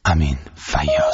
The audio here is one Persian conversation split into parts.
امین فیاض.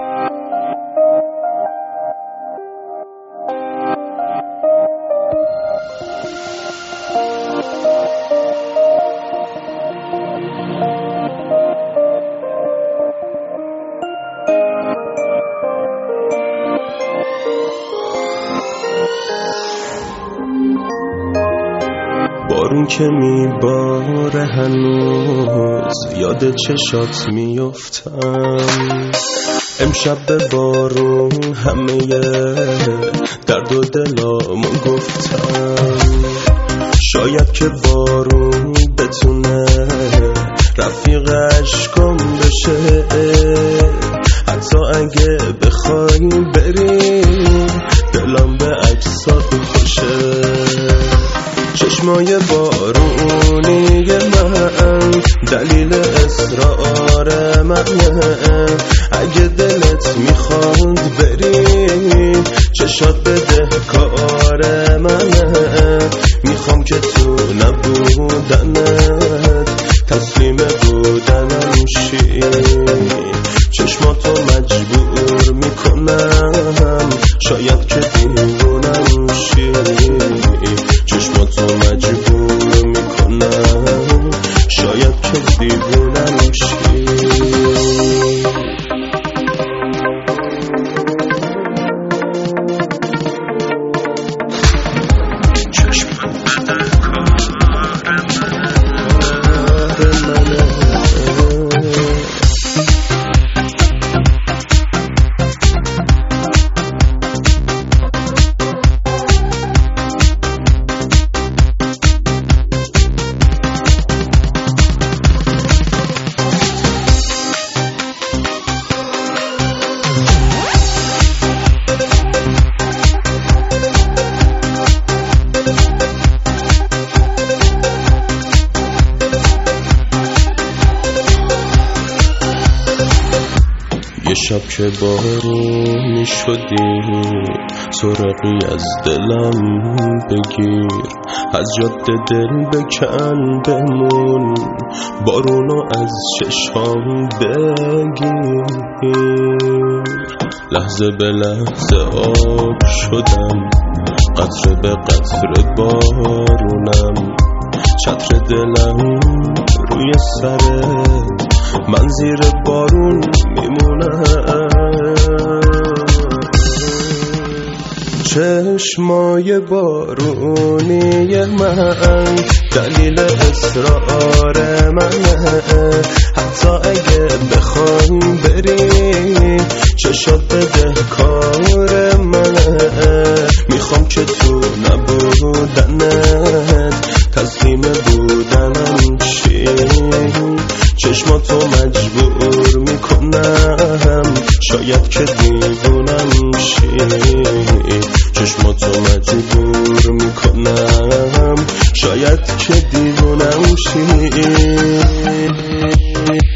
بارون که میباره هنوز یاد چشات میافتم، امشب به بارون همه درد و دلامو گفتم. شاید که بارون بتونه رفیق عشقم بشه، حتی اگه بخوایم بریم دلم به عکسات خوشه. چشمای بارونی من دلیل اصرار منه، اگه دلت میخواد بری چشات بده کار منه. میخوام که تو نبودنت تسلیم بودنم شی، چشماتو مجبور میکنم شاید که دیوونم شی، چشماتو مجبور میکنم شاید که دیوونم شی. یه شب که بارونی شدی سرقی از دلم بگیر، از جاده دل بکن بمون، بارونو از چشام بگیر. لحظه به لحظه آب شدم، قطره به قطره بارونم، چتر دلم روی سرت، من زیر بارون میمونم. چشمای بارونی من دلیل اصرار منه، حتی اگه بخوای بری چشات بده کار منه. میخوام که تو نبودنت تسلیم بودنم شی، چشماتو مجبور میکنم شاید که دیوونم شی، چشماتو مجبور میکنم شاید که دیوونم شی.